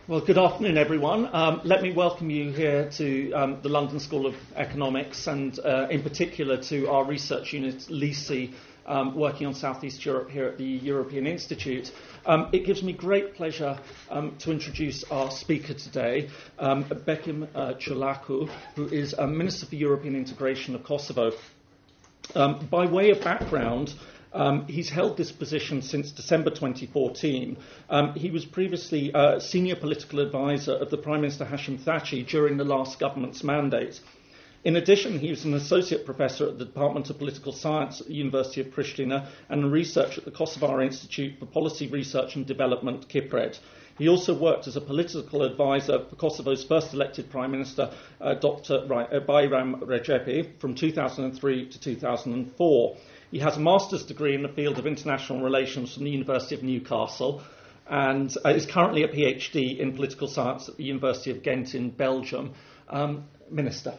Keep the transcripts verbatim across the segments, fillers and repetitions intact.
Well, good afternoon, everyone. Um, let me welcome you here to um, the London School of Economics and, uh, in particular, to our research unit, LISI, um, working on South East Europe here at the European Institute. Um, it gives me great pleasure um, to introduce our speaker today, um, Bekim uh, Ciolacu, who is uh, Minister for European Integration of Kosovo. Um, by way of background, Um, he's held this position since December twenty fourteen. Um, he was previously uh, senior political advisor of the Prime Minister Hashim Thaçi during the last government's mandate. In addition, he was an associate professor at the Department of Political Science at the University of Pristina and a researcher at the Kosovar Institute for Policy Research and Development, Kipred. He also worked as a political advisor for Kosovo's first elected Prime Minister, uh, Doctor Bayram Recepi, from two thousand three to two thousand four. He has a master's degree in the field of international relations from the University of Newcastle and uh, is currently a PhD in political science at the University of Ghent in Belgium. Um, Minister.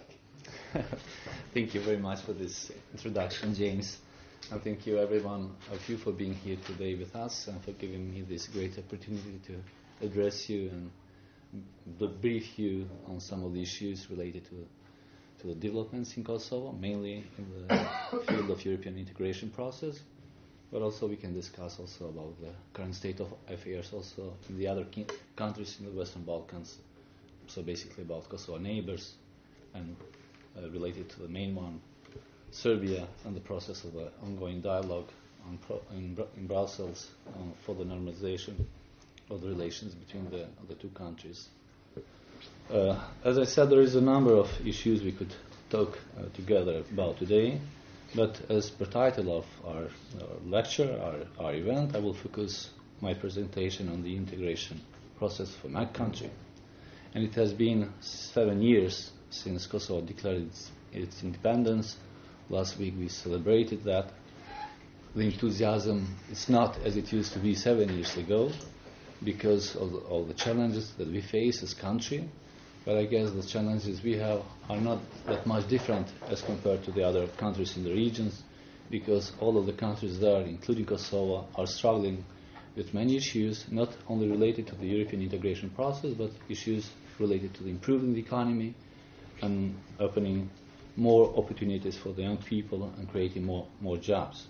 Thank you very much for this introduction, James. And thank you, everyone of you, for being here today with us and for giving me this great opportunity to address you and brief you on some of the issues related to to the developments in Kosovo, mainly in the field of European integration process, but also we can discuss also about the current state of affairs also in the other countries in the Western Balkans, so basically about Kosovo neighbors and uh, related to the main one, Serbia, and the process of the ongoing dialogue on pro- in, Br- in Brussels uh, for the normalization of the relations between the, the two countries. Uh, as I said, there is a number of issues we could talk uh, together about today, but as per title of our, our lecture, our, our event, I will focus my presentation on the integration process for my country. And it has been seven years since Kosovo declared its, its independence. Last week we celebrated that. The enthusiasm is not as it used to be seven years ago because of the, all the challenges that we face as a country. But I guess the challenges we have are not that much different as compared to the other countries in the regions, because all of the countries there, including Kosovo, are struggling with many issues, not only related to the European integration process, but issues related to the improving the economy and opening more opportunities for the young people and creating more, more jobs.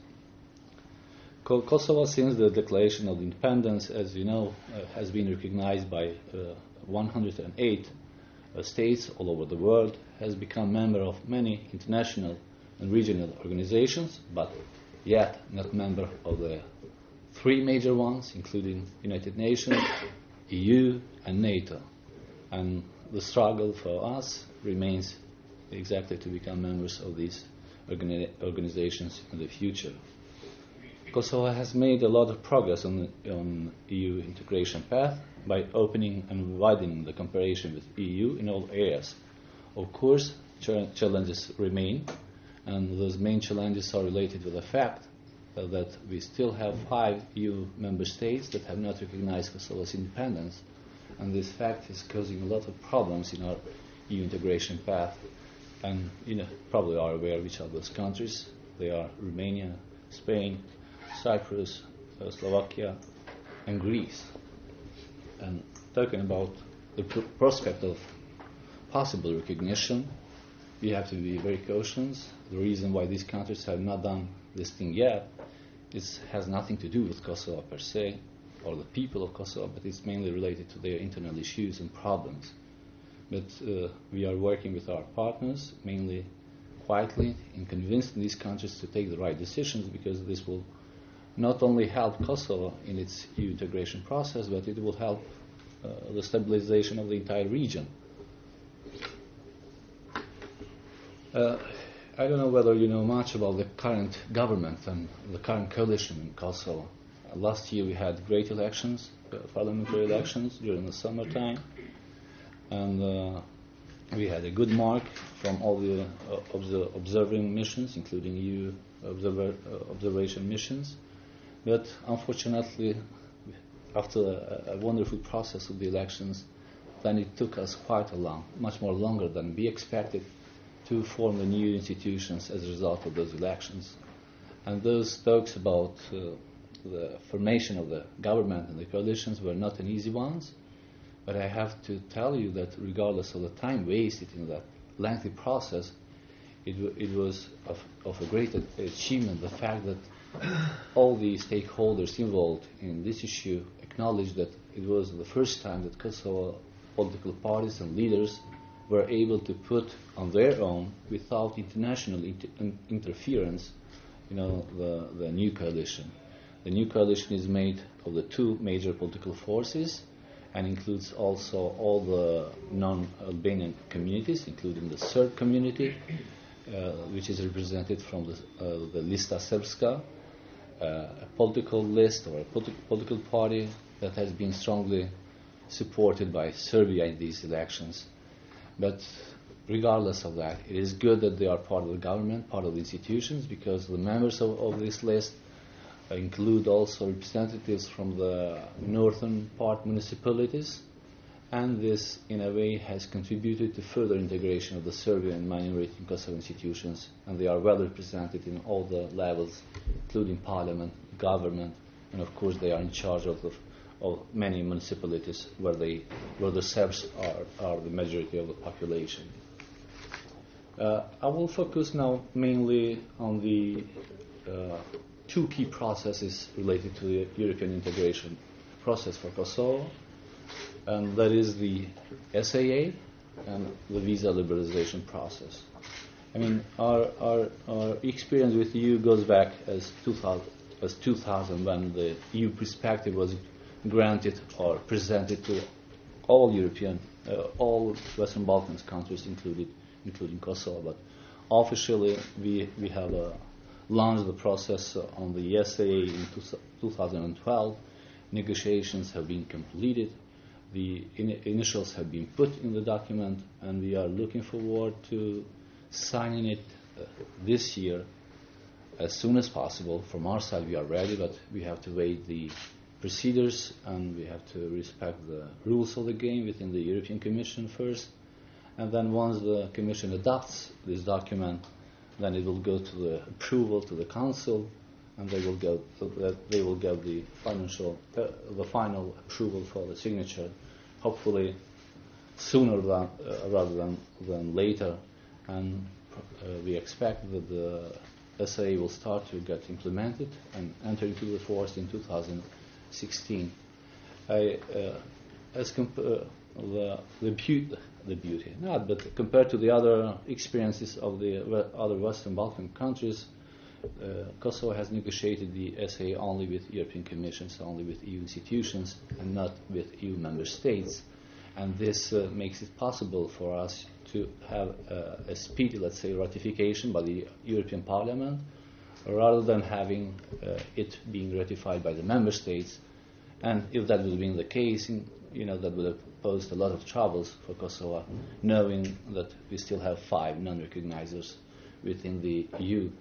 Kosovo, since the declaration of independence, as you know, uh, has been recognized by uh, one hundred eight Uh, states all over the world, has become member of many international and regional organizations, but yet not member of the three major ones, including United Nations, E U, and NATO. And the struggle for us remains exactly to become members of these organi- organizations in the future. Kosovo has made a lot of progress on the on E U integration path by opening and widening the cooperation with E U in all areas. Of course, ch- challenges remain, and those main challenges are related with the fact uh, that we still have five E U member states that have not recognized Kosovo's independence, and this fact is causing a lot of problems in our E U integration path. And you know, probably are aware which are those countries. They are Romania, Spain, Cyprus, uh, Slovakia, and Greece. And talking about the pr- prospect of possible recognition, we have to be very cautious. The reason why these countries have not done this thing yet is has nothing to do with Kosovo per se, or the people of Kosovo, but it's mainly related to their internal issues and problems. But uh, we are working with our partners, mainly quietly, in convincing these countries to take the right decisions, because this will not only help Kosovo in its E U integration process, but it will help uh, the stabilization of the entire region. Uh, I don't know whether you know much about the current government and the current coalition in Kosovo. Uh, last year we had great elections, uh, parliamentary elections during the summertime, and uh, we had a good mark from all the uh, obser- observing missions, including E U observer, uh, observation missions. But unfortunately, after a, a wonderful process of the elections, then it took us quite a long, much more longer than we expected, to form the new institutions as a result of those elections. And those talks about uh, the formation of the government and the coalitions were not an easy ones, But I have to tell you that regardless of the time wasted in that lengthy process, it, w- it was of, of a great achievement, the fact that all the stakeholders involved in this issue acknowledged that it was the first time that Kosovo political parties and leaders were able to put on their own, without international inter- in- interference, you know, the, the new coalition. The new coalition is made of the two major political forces and includes also all the non-Albanian communities, including the Serb community, uh, which is represented from the, uh, the Lista Srpska, uh, a political list or a politi- political party that has been strongly supported by Serbia in these elections. But regardless of that, it is good that they are part of the government, part of the institutions, because the members of, of this list include also representatives from the northern part municipalities, and this, in a way, has contributed to further integration of the Serbian minority in Kosovo institutions, and they are well represented in all the levels, including parliament, government, and of course they are in charge of the of many municipalities where they where the Serbs are, are the majority of the population. Uh, I will focus now mainly on the uh, two key processes related to the European integration process for Kosovo, and that is the S A A and the visa liberalization process. I mean, our our, our experience with the E U goes back as two thousand, as two thousand, when the E U perspective was granted or presented to all European, uh, all Western Balkans countries, included, including Kosovo. But officially, we we have uh, launched the process uh, on the S A A in two thousand twelve. Negotiations have been completed. The in- initials have been put in the document, and we are looking forward to signing it uh, this year as soon as possible. From our side, we are ready, but we have to wait the procedures, and we have to respect the rules of the game within the European Commission first. And then once the Commission adopts this document, then it will go to the approval to the Council, and they will get the, they will get the financial uh, the final approval for the signature, hopefully sooner than uh, rather than than later. And uh, we expect that the S A A will start to get implemented and enter into the force in two thousand sixteen. I, uh, as comp- uh, the the beauty, the beauty, not, but compared to the other experiences of the we- other Western Balkan countries, uh, Kosovo has negotiated the S A A only with European Commissions, only with E U institutions, and not with E U member states. And this uh, makes it possible for us to have uh, a speedy, let's say, ratification by the European Parliament, rather than having uh, it being ratified by the member states. And if that would have been the case, you know, that would have posed a lot of troubles for Kosovo, knowing that we still have five non-recognizers within the E U.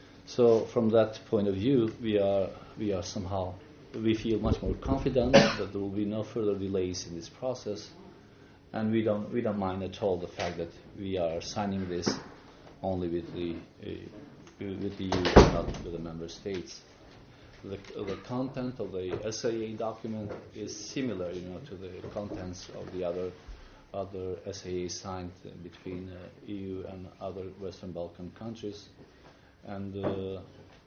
So from that point of view, we are we are somehow we feel much more confident that there will be no further delays in this process, and we don't we don't mind at all the fact that we are signing this only with the uh, with the E U, not with the member states. The, the content of the S A A document is similar, you know, to the contents of the other other S A A signed uh, between uh, E U and other Western Balkan countries, and uh,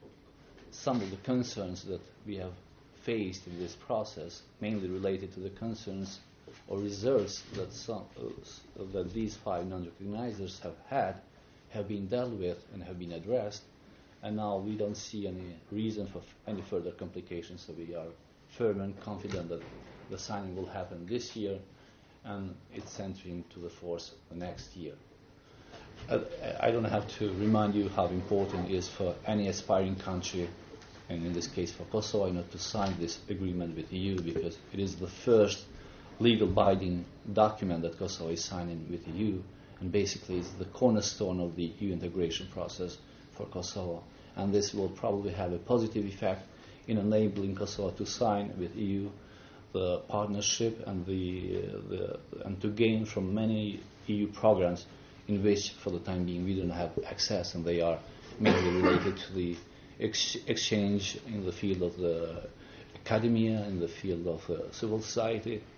some of the concerns that we have faced in this process, mainly related to the concerns or reserves that some uh, that these five non-recognizers have had, have been dealt with and have been addressed. And now we don't see any reason for f- any further complications, so we are firm and confident that the signing will happen this year, and it's entering to the force the next year. Uh, I don't have to remind you how important it is for any aspiring country, and in this case for Kosovo, you know, to sign this agreement with the E U, because it is the first legal binding document that Kosovo is signing with the E U, and basically is the cornerstone of the E U integration process for Kosovo, and this will probably have a positive effect in enabling Kosovo to sign with E U the partnership and the, uh, the and to gain from many E U programs in which, for the time being, we don't have access, and they are mainly related to the ex- exchange in the field of the academia, in the field of uh, civil society,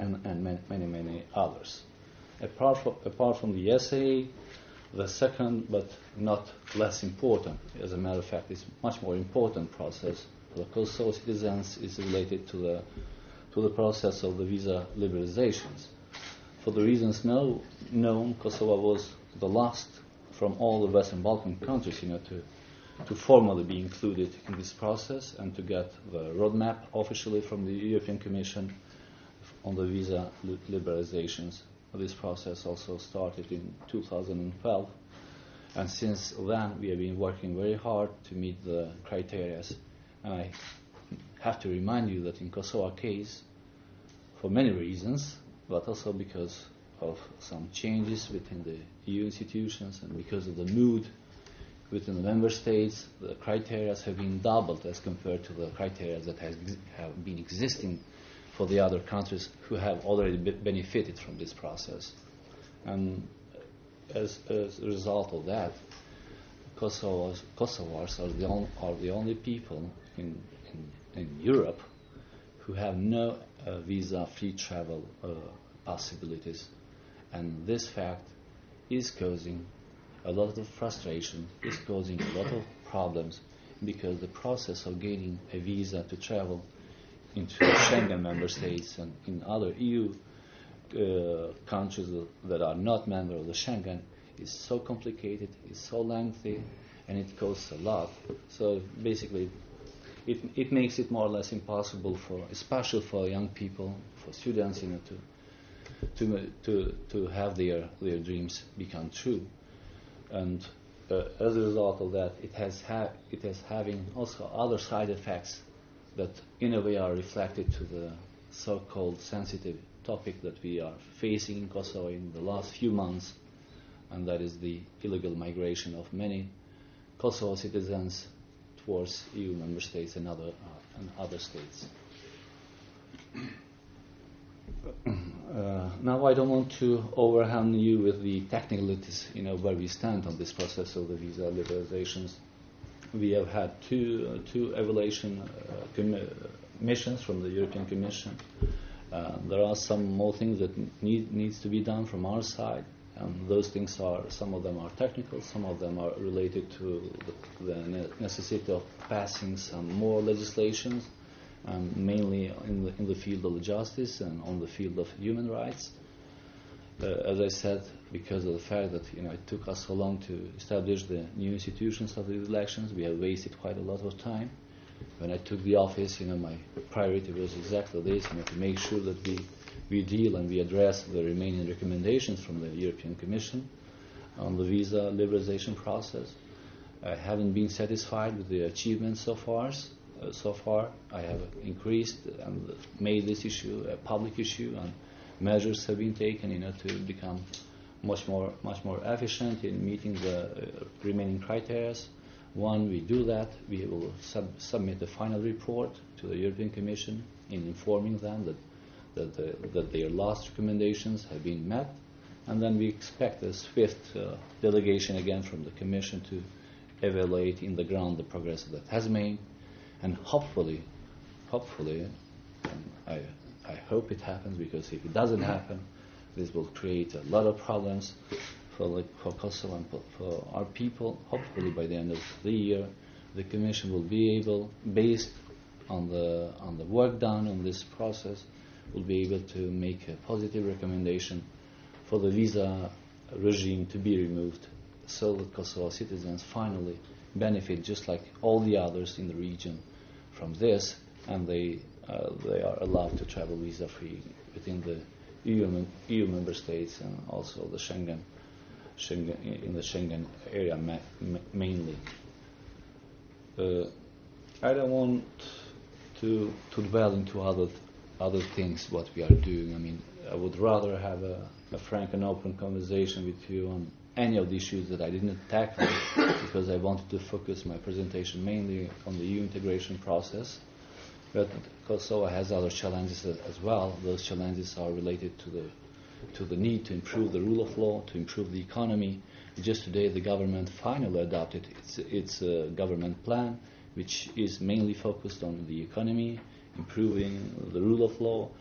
and, and many, many, many others. Apart from, apart from the S A A, the second, but not less important, as a matter of fact, it's much more important process for the Kosovo citizens is related to the to the process of the visa liberalizations. For the reasons know, known, Kosovo was the last from all the Western Balkan countries, you know, to to formally be included in this process and to get the roadmap officially from the European Commission on the visa li- liberalizations. This process also started in two thousand twelve, and since then we have been working very hard to meet the criteria. And I have to remind you that in Kosovo case, for many reasons, but also because of some changes within the E U institutions and because of the mood within the member states, the criteria have been doubled as compared to the criteria that has, have been existing for the other countries who have already be benefited from this process. And as, as a result of that, Kosovars, Kosovars are, the on, are the only people in, in, in Europe who have no uh, visa-free travel uh, possibilities. And this fact is causing a lot of frustration, is causing a lot of problems, because the process of gaining a visa to travel into Schengen member states and in other E U uh, countries that are not members of the Schengen is so complicated, is so lengthy, and it costs a lot. So basically, it it makes it more or less impossible for, especially for young people, for students, you know, to to to to have their their dreams become true. And uh, as a result of that, it has ha- it has having also other side effects that in a way are reflected to the so-called sensitive topic that we are facing in Kosovo in the last few months, and that is the illegal migration of many Kosovo citizens towards E U member states and other uh, and other states. Uh, now I don't want to overwhelm you with the technicalities, you know, where we stand on this process of the visa liberalizations. We have had two uh, two evaluation uh, com- missions from the European Commission. Uh, there are some more things that need needs to be done from our side, and those things are, some of them are technical, some of them are related to the, the ne- necessity of passing some more legislations, um, mainly in the in the field of justice and on the field of human rights. Uh, as I said, because of the fact that, you know, it took us so long to establish the new institutions of the elections, we have wasted quite a lot of time. When I took the office, you know, my priority was exactly this, you know, to make sure that we, we deal and we address the remaining recommendations from the European Commission on the visa liberalization process. I haven't been satisfied with the achievements so far. Uh, so far, I have increased and made this issue a public issue, and measures have been taken, you know, to become much more much more efficient in meeting the uh, remaining criteria. One, we do that. We will sub- submit the final report to the European Commission in informing them that that, the, that their last recommendations have been met, and then we expect a swift uh, delegation again from the Commission to evaluate in the ground the progress that has made, and hopefully, hopefully, and I. I hope it happens, because if it doesn't happen, this will create a lot of problems for, like, for Kosovo and for our people. Hopefully, by the end of the year, the Commission will be able, based on the on the work done on this process, will be able to make a positive recommendation for the visa regime to be removed, so that Kosovo citizens finally benefit, just like all the others in the region, from this, and they. Uh, they are allowed to travel visa-free within the E U, mem- E U member states and also the Schengen, Schengen in the Schengen area ma- ma- mainly. Uh, I don't want to to dwell into other th- other things what we are doing. I mean, I would rather have a, a frank and open conversation with you on any of the issues that I didn't tackle, because I wanted to focus my presentation mainly on the E U integration process. But Kosovo has other challenges as well. Those challenges are related to the to the need to improve the rule of law, to improve the economy. Just today, the government finally adopted its its uh, government plan, which is mainly focused on the economy, improving the rule of law,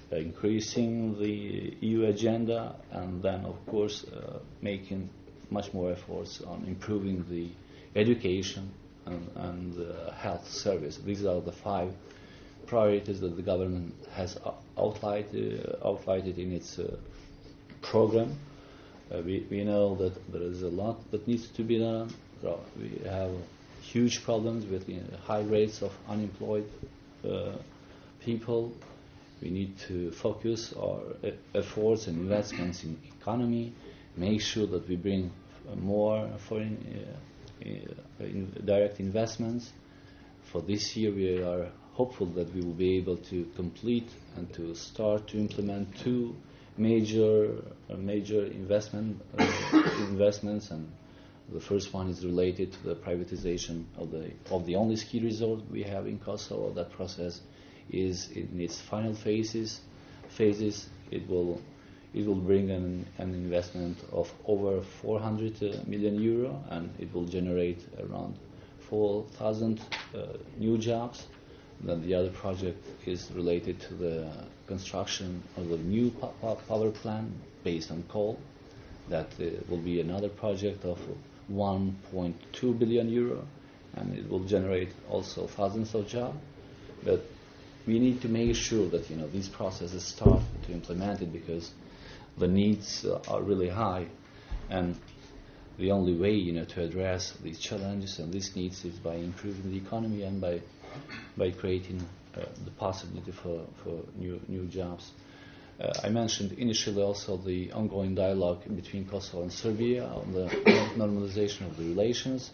increasing the E U agenda, and then, of course, uh, making much more efforts on improving the education and, and uh, health service. These are the five priorities that the government has outlined, uh, outlined in its uh, program. Uh, we, we know that there is a lot that needs to be done. So we have huge problems with you know, high rates of unemployed uh, people. We need to focus our efforts and investments in economy, make sure that we bring more foreign uh, uh, in direct investments. For this year, we are hopeful that we will be able to complete and to start to implement two major uh, major investment uh, investments, and the first one is related to the privatization of the of the only ski resort we have in Kosovo. That process is in its final phases. Phases. It will it will bring an, an investment of over four hundred uh, million euro, and it will generate around four thousand uh, new jobs. Then the other project is related to the construction of the new po- power plant based on coal. That uh, will be another project of one point two billion euro, and it will generate also thousands of jobs. But we need to make sure that you know these processes start to implement it, because the needs uh, are really high, and the only way you know to address these challenges and these needs is by improving the economy and by by creating uh, the possibility for, for new new jobs. Uh, I mentioned initially also the ongoing dialogue between Kosovo and Serbia on the normalization of the relations.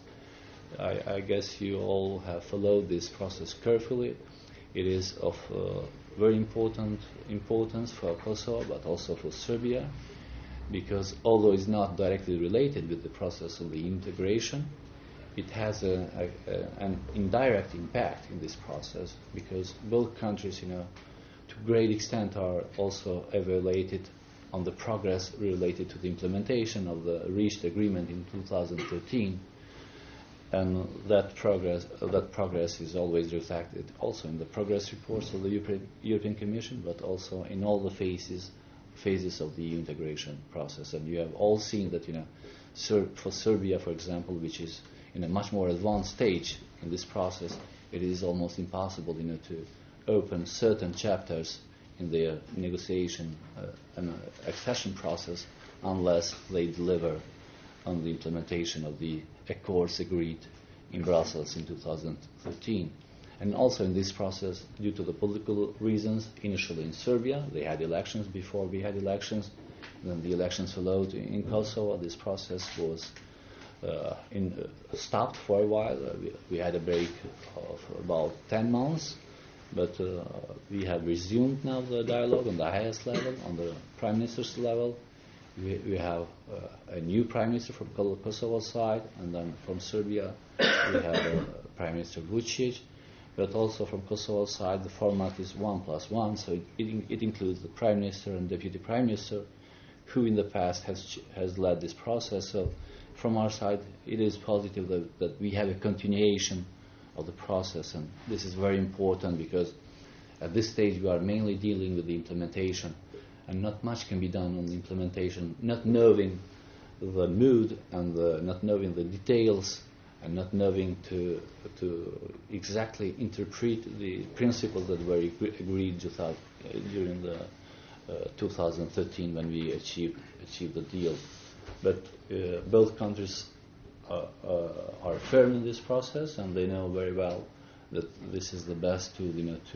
I, I guess you all have followed this process carefully. It is of uh, very important importance for Kosovo, but also for Serbia, because although it's not directly related with the process of the integration, it has a, a, a, an indirect impact in this process, because both countries, you know, to a great extent are also evaluated on the progress related to the implementation of the reached agreement in two thousand thirteen, and that progress uh, that progress is always reflected also in the progress reports of the European, European Commission, but also in all the phases phases of the integration process. And you have all seen that, you know, Ser- for Serbia, for example, which is in a much more advanced stage in this process, it is almost impossible, you know, to open certain chapters in their negotiation uh, and uh, accession process unless they deliver on the implementation of the accords agreed in Brussels in two thousand thirteen. And also in this process, due to the political reasons, initially in Serbia, they had elections before we had elections, then the elections followed in Kosovo. This process was Uh, in, uh, stopped for a while. Uh, we, we had a break of about ten months, but uh, we have resumed now the dialogue on the highest level, on the Prime Minister's level. We, we have uh, a new Prime Minister from Kosovo side, and then from Serbia we have uh, Prime Minister Vucic, but also from Kosovo side the format is one plus one, so it, it, it includes the Prime Minister and Deputy Prime Minister, who in the past has has led this process. So from our side, it is positive that, that we have a continuation of the process, and this is very important because at this stage we are mainly dealing with the implementation, and not much can be done on the implementation, not knowing the mood and the, not knowing the details, and not knowing to to exactly interpret the principles that were agreed just out, uh, during the uh, two thousand thirteen when we achieved achieved the deal. But uh, both countries uh, uh, are firm in this process, and they know very well that this is the best tool, you know, to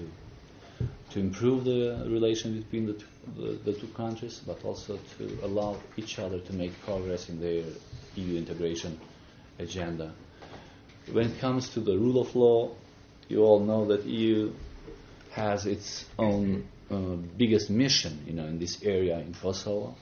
to improve the relation between the two, the, the two countries, but also to allow each other to make progress in their E U integration agenda. When it comes to the rule of law, you all know that E U has its own uh, biggest mission, you know, in this area in Kosovo.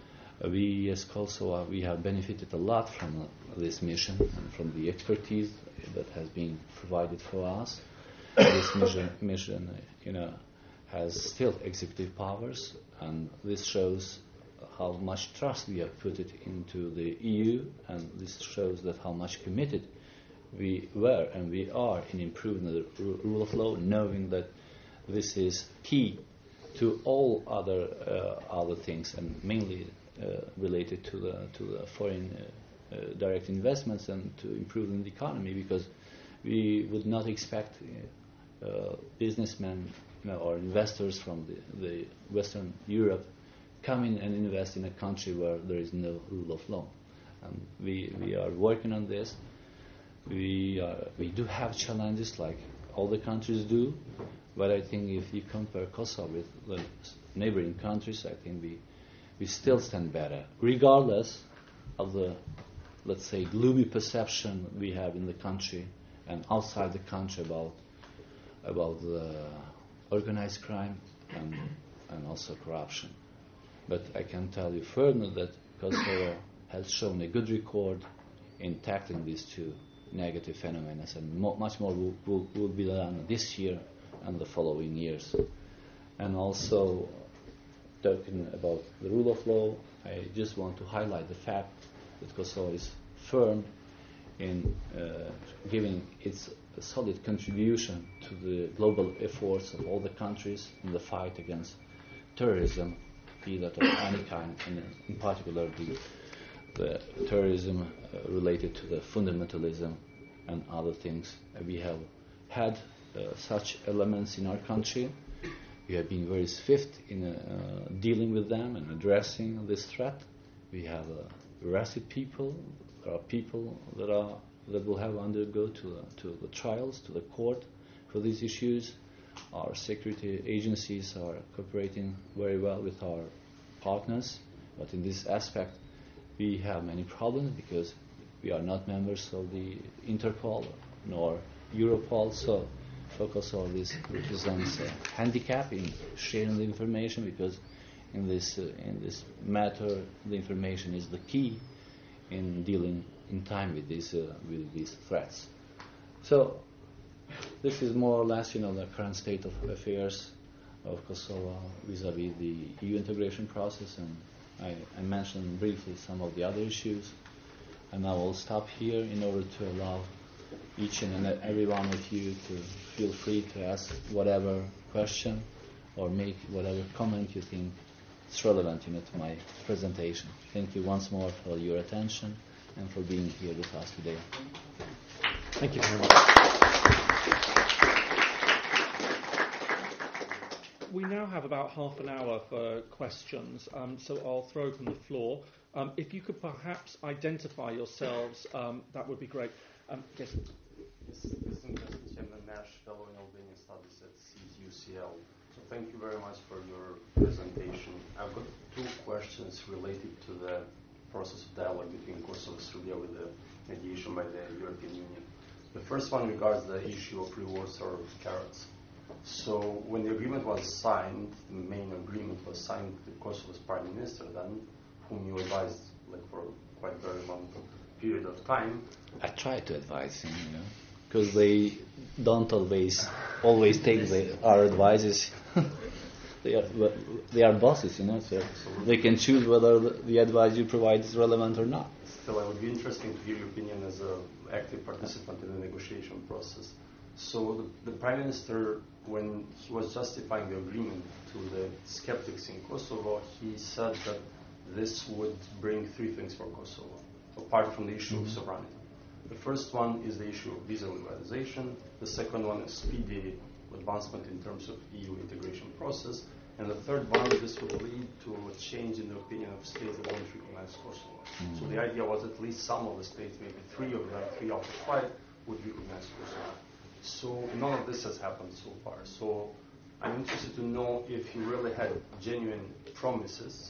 We, as Kosovo, we have benefited a lot from uh, this mission and from the expertise that has been provided for us. This mission, mission, you know, has still executive powers, and this shows how much trust we have put it into the E U, and this shows that how much committed we were and we are in improving the rule of law, knowing that this is key to all other uh, other things, and mainly uh, related to the to the foreign uh, uh, direct investments and to improving the economy, because we would not expect uh, uh, businessmen, you know, or investors from the, the Western Europe come in and invest in a country where there is no rule of law. And we we are working on this. We are, we do have challenges like all the countries do, but I think if you compare Kosovo with the neighboring countries, I think we we still stand better, regardless of the, let's say, gloomy perception we have in the country and outside the country about about the organized crime and and also corruption. But I can tell you further that Kosovo has shown a good record in tackling these two negative phenomena, and mo- much more will, will, will be done this year and the following years. And also, talking about the rule of law, I just want to highlight the fact that Kosovo is firm in uh, giving its solid contribution to the global efforts of all the countries in the fight against terrorism, be that of any kind, and in particular the, the terrorism uh, related to the fundamentalism and other things. Uh, we have had uh, such elements in our country. We have been very swift in uh, dealing with them and addressing this threat. We have uh, arrested people. There are people that are that will have undergo to uh, to the trials, to the court for these issues. Our security agencies are cooperating very well with our partners, but in this aspect we have many problems because we are not members of the Interpol nor Europol, so focus on this represents a handicap in sharing the information, because in this uh, in this matter the information is the key in dealing in time with these uh, with these threats. So this is more or less, you know, the current state of affairs of Kosovo vis-a-vis the E U integration process, and I, I mentioned briefly some of the other issues. And now I'll stop here in order to allow each and every one of you to feel free to ask whatever question or make whatever comment you think is relevant, you know, to my presentation. Thank you once more for your attention and for being here with us today. Thank you very much. We now have about half an hour for questions, um, so I'll throw open the floor. Um, if you could perhaps identify yourselves, um, that would be great. Um, yes. Yes, I'm a Nash Fellow in Albanian Studies at C E T U C L. So thank you very much for your presentation. I've got two questions related to the process of dialogue between Kosovo and Serbia with the mediation by the European Union. The first one regards the issue of rewards or carrots. So when the agreement was signed, the main agreement was signed with Kosovo's prime minister then, whom you advised like for quite a very long period of time. I try to advise him, you know, because they don't always always take the, our advices. they are they are bosses, you know, so they can choose whether the, the advice you provide is relevant or not. Still, it would be interesting to hear your opinion as an active participant in the negotiation process. So the, the Prime Minister, when he was justifying the agreement to the skeptics in Kosovo, he said that this would bring three things for Kosovo, apart from the issue mm-hmm. of sovereignty. The first one is the issue of visa liberalization. The second one is speedy advancement in terms of E U integration process. And the third one, this would lead to a change in the opinion of states that don't recognize Kosovo. Mm-hmm. So the idea was at least some of the states, maybe three of them, three out of five, would recognize Kosovo. So none of this has happened so far. So I'm interested to know if you really had genuine promises,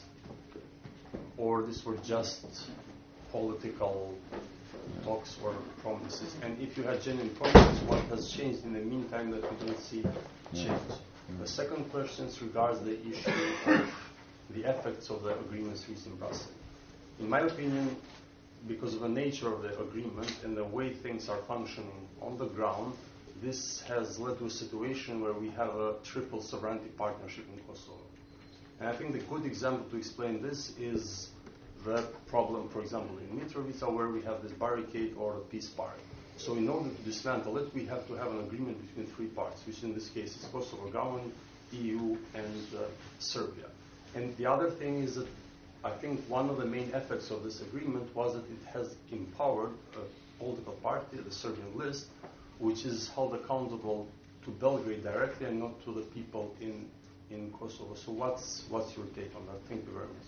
or this were just political talks or promises. And if you had genuine promises, what has changed in the meantime that we don't see change? Mm-hmm. The second question regards the issue of the effects of the agreements reached in Brussels. In my opinion, because of the nature of the agreement and the way things are functioning on the ground, this has led to a situation where we have a triple sovereignty partnership in Kosovo. And I think the good example to explain this is the problem, for example, in Mitrovica, where we have this barricade or a peace park. So in order to dismantle it, we have to have an agreement between three parts, which in this case is Kosovo government, E U and uh, Serbia. And the other thing is that I think one of the main effects of this agreement was that it has empowered a political party, the Serbian List, which is held accountable to Belgrade directly and not to the people in, in Kosovo. So what's, what's your take on that? Thank you very much.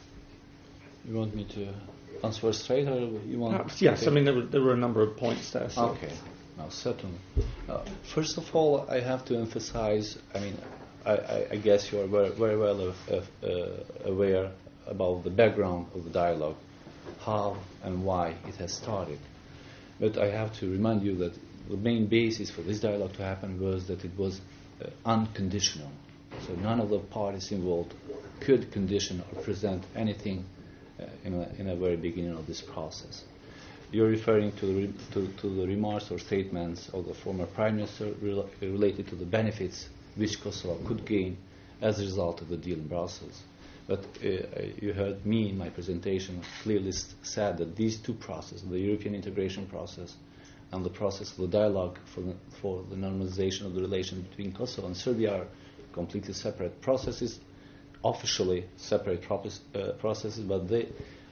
You want me to answer straight, or you want? Perhaps, yes, I mean there were, there were a number of points there. So. Okay, no, certainly. Uh, first of all, I have to emphasize. I mean, I, I, I guess you are very, very well of, of, uh, aware about the background of the dialogue, how and why it has started. But I have to remind you that the main basis for this dialogue to happen was that it was uh, unconditional. So none of the parties involved could condition or present anything uh, in, a, in a very beginning of this process. You're referring to the, re- to, to the remarks or statements of the former Prime Minister rel- related to the benefits which Kosovo could gain as a result of the deal in Brussels. But uh, you heard me in my presentation clearly st- said that these two processes, the European integration process and the process of the dialogue for the, for the normalization of the relations between Kosovo and Serbia, are completely separate processes, officially separate propos- uh, processes, but they, uh,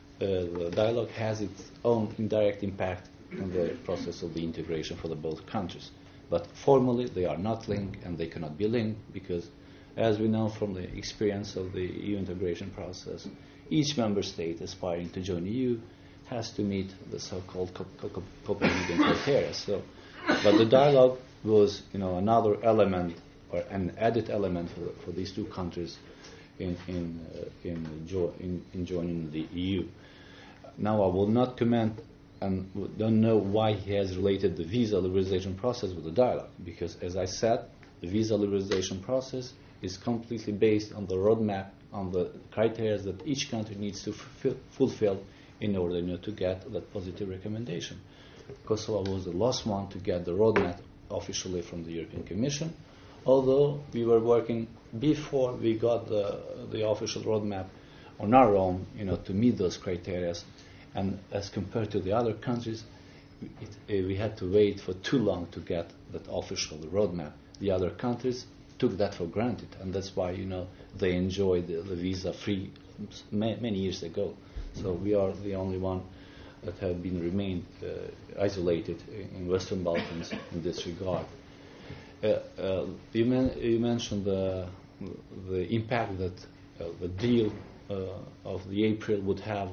the dialogue has its own indirect impact on the process of the integration for the both countries. But formally, they are not linked, and they cannot be linked because, as we know from the experience of the E U integration process, each member state aspiring to join the E U has to meet the so-called Copenhagen criteria. So, but the dialogue was, you know, another element or an added element for, for these two countries in in, uh, in, jo- in in joining the E U. Now, I will not comment and don't know why he has related the visa liberalization process with the dialogue, because, as I said, the visa liberalization process is completely based on the roadmap, on the criteria that each country needs to fulfill, fulfill in order, you know, to get that positive recommendation. Kosovo was the last one to get the roadmap officially from the European Commission, although we were working before we got the, the official roadmap on our own, you know, to meet those criteria. And as compared to the other countries, it, uh, we had to wait for too long to get that official roadmap. The other countries took that for granted, and that's why, you know, they enjoyed the, the visa-free ma- many years ago. So we are the only one that have been remained uh, isolated in Western Balkans in this regard. Uh, uh, you, men- you mentioned the, the impact that uh, the deal uh, of the April would have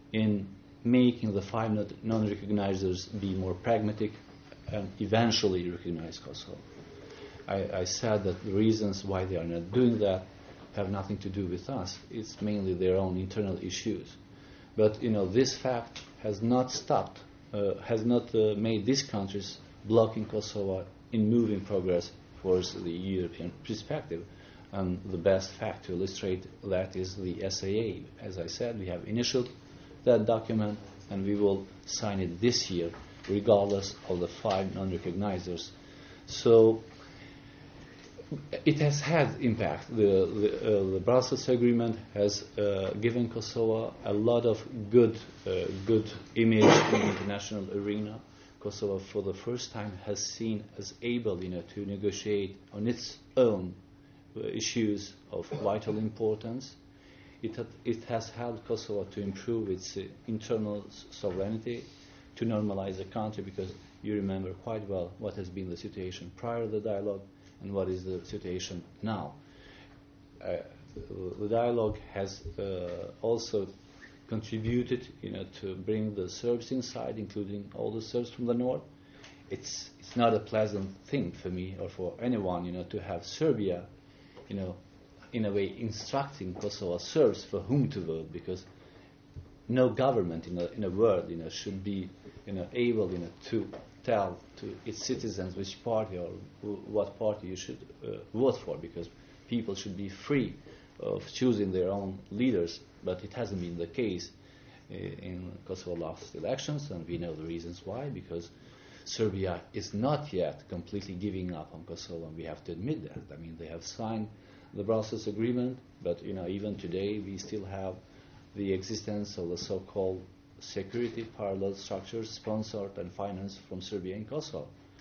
in making the five non-recognizers be more pragmatic and eventually recognize Kosovo. I, I said that the reasons why they are not doing that have nothing to do with us. It's mainly their own internal issues. But, you know, this fact has not stopped, uh, has not uh, made these countries blocking Kosovo in moving progress towards the European perspective. And the best fact to illustrate that is the S A A. As I said, we have initialed that document, and we will sign it this year, regardless of the five non-recognizers. So it has had impact. The, the, uh, the Brussels Agreement has uh, given Kosovo a lot of good, uh, good image in the international arena. Kosovo, for the first time, has seen as able, you know, to negotiate on its own uh, issues of vital importance. It, had, it has helped Kosovo to improve its uh, internal s- sovereignty, to normalize the country, because you remember quite well what has been the situation prior to the dialogue and what is the situation now. Uh, the dialogue has uh, also contributed, you know, to bring the Serbs inside, including all the Serbs from the north. It's it's not a pleasant thing for me or for anyone, you know, to have Serbia, you know, in a way instructing Kosovo Serbs for whom to vote, because no government in a in a world, you know, should be, you know, able, you know, to tell to its citizens which party or who, what party you should uh, vote for, because people should be free of choosing their own leaders. But it hasn't been the case uh, in Kosovo last elections, and we know the reasons why, because Serbia is not yet completely giving up on Kosovo, and we have to admit that. I mean, they have signed the Brussels Agreement, but, you know, even today we still have the existence of the so-called security parallel structures sponsored and financed from Serbia and Kosovo.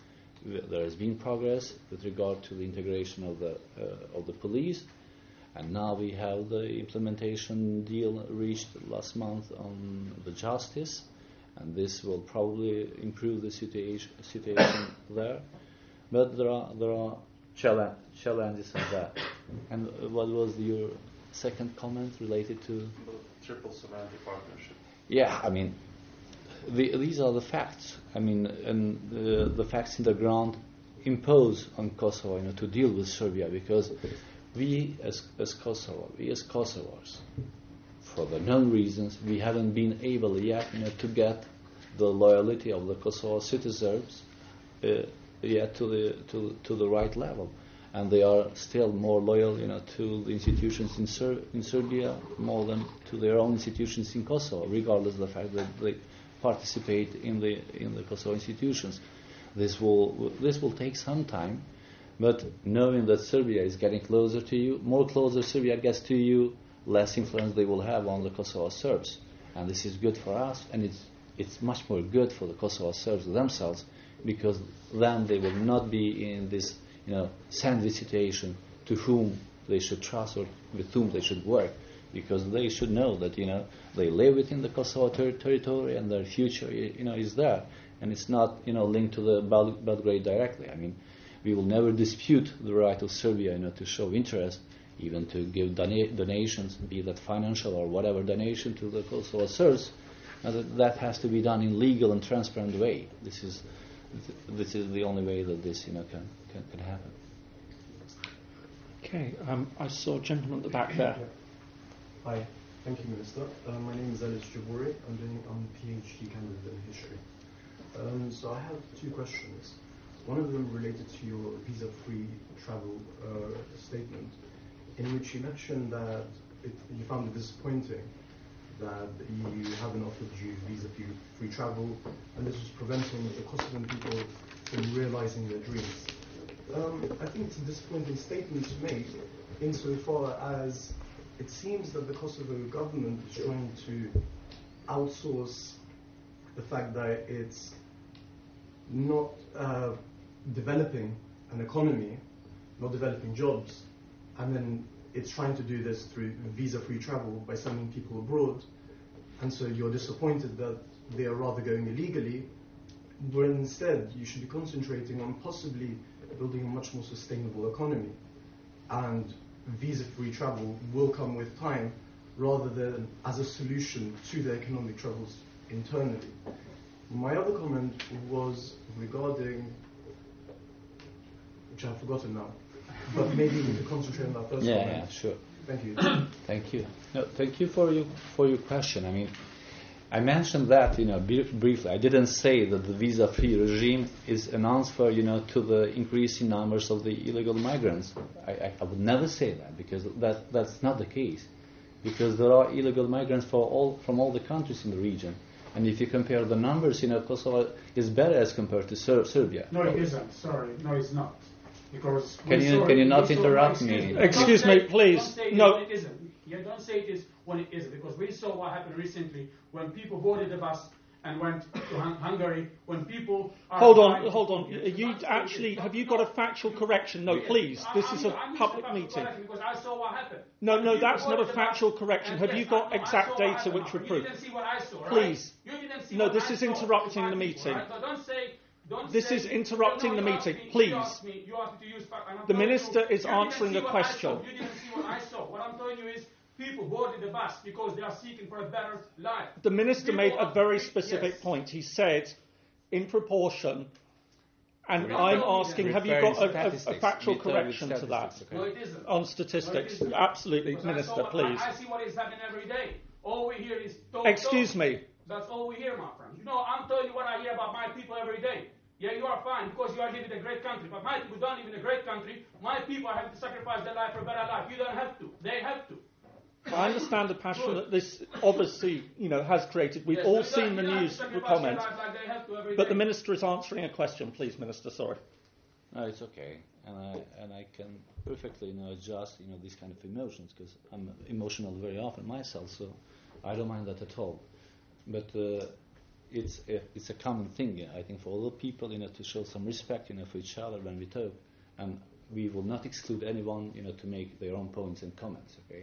there has been progress with regard to the integration of the uh, of the police, and now we have the implementation deal reached last month on the justice, and this will probably improve the situation situation there. But there are there are challenge, challenges in that. And what was your second comment related to The triple sovereignty partnership? Yeah, I mean, the, these are the facts. I mean, and the, the facts in the ground impose on Kosovo, you know, to deal with Serbia, because we as as Kosovo, we as Kosovars, for the known reasons, we haven't been able yet, you know, to get the loyalty of the Kosovo citizens uh, yet to the to to the right level, and they are still more loyal, you know, to the institutions in Ser- in Serbia more than to their own institutions in Kosovo, regardless of the fact that they participate in the in the Kosovo institutions. This will this will take some time, but knowing that Serbia is getting closer to you, more closer Serbia gets to you, less influence they will have on the Kosovo Serbs, and this is good for us, and it's it's much more good for the Kosovo Serbs themselves, because then they will not be in this, you know, sandwich situation to whom they should trust or with whom they should work, because they should know that, you know, they live within the Kosovo ter- territory and their future, you know, is there, and it's not, you know, linked to the Bel- Belgrade directly. I mean, we will never dispute the right of Serbia, you know, to show interest, even to give dona- donations, be that financial or whatever donation to the Kosovo Serbs, and that, that has to be done in legal and transparent way. This is this is the only way that this, you know, can can, can happen. Okay, um, I saw a gentleman at the back there. Yeah. Hi, thank you, Minister. Uh, my name is Elis Jabouri. I'm doing I'm a PhD candidate in history. Um, so I have two questions. One of them related to your visa-free travel uh, statement, in which you mentioned that it, you found it disappointing that the E U haven't offered you visa-free travel, and this was preventing the Kosovan people from realizing their dreams. Um, I think it's a disappointing statement to make, insofar as it seems that the Kosovo government is trying to outsource the fact that it's not uh, developing an economy, not developing jobs, and then it's trying to do this through visa-free travel by sending people abroad, and so you're disappointed that they are rather going illegally, when instead you should be concentrating on possibly building a much more sustainable economy, and visa-free travel will come with time rather than as a solution to the economic troubles internally. My other comment was regarding, which I've forgotten now, but maybe we could concentrate on that first Yeah, comment. yeah, sure. Thank you. Thank you. No, thank you for you for your question. I mean, I mentioned that, you know, brief, briefly. I didn't say that the visa-free regime is an answer, you know, to the increasing numbers of the illegal migrants. I, I, I would never say that, because that that's not the case. Because there are illegal migrants for all from all the countries in the region, and if you compare the numbers, you know, Kosovo is better as compared to Ser- Serbia. No, it isn't. Sorry, no, it's not. Because Can we you- saw can you it- not we saw- interrupt no, me? excuse Excuse Don't me, say- please. Don't say it No. when it isn't. You don't say it is when it isn't, because we saw what happened recently when people boarded the bus and went to Hun- Hungary. When people are Hold on, trying- hold on. Yes, You don't say actually, it. have you No, got a factual you- correction? No, yes. please. I- This I'm- is a I'm using public factual meeting. correction because I saw what happened. No, When no, people that's not a boarded the bus- factual correction. and Have yes, you got I know, I exact saw what data happened, which Malcolm. would You prove? didn't see what I saw, right? Please. You didn't see No, what this I is saw interrupting with the my meeting. people, right? So don't say. Don't This say, is interrupting no, the you asked meeting. me- Please. You asked me, you asked me to use fact, and I'm The telling minister you, is you didn't answering see a what question. I saw. You didn't see what I saw. What I'm telling you is people boarded the bus because they are seeking for a better life. The minister People made a are- very yes. specific point. He said, in proportion, and Don't I'm tell me asking, that. have you Referring got a, a, a statistics. factual We tell you correction to that? statistics, okay? No, it isn't. On No, statistics? it isn't. Absolutely, Because I Minister, saw what- please. I, I see what is happening every day. All we hear is talk. Excuse talk. me. That's all we hear, my friend. You know, I'm telling you what I hear about my people every day. Yeah, you are fine because you are living in a great country. But my people don't live in a great country. My people have to sacrifice their life for a better life. You don't have to. They have to. I understand the passion that this obviously, you know, has created. We've Yes, all you don't- seen you the don't have to news sacrifice comments. your life like they have to every But day. the minister is answering a question, please, Minister. Sorry. No, it's okay, and I and I can perfectly, you know, adjust, you know, these kind of emotions, because I'm emotional very often myself, so I don't mind that at all. But uh, it's a, it's a common thing, I think, for all the people, you know, to show some respect, you know, for each other when we talk, and we will not exclude anyone, you know, to make their own points and comments. Okay,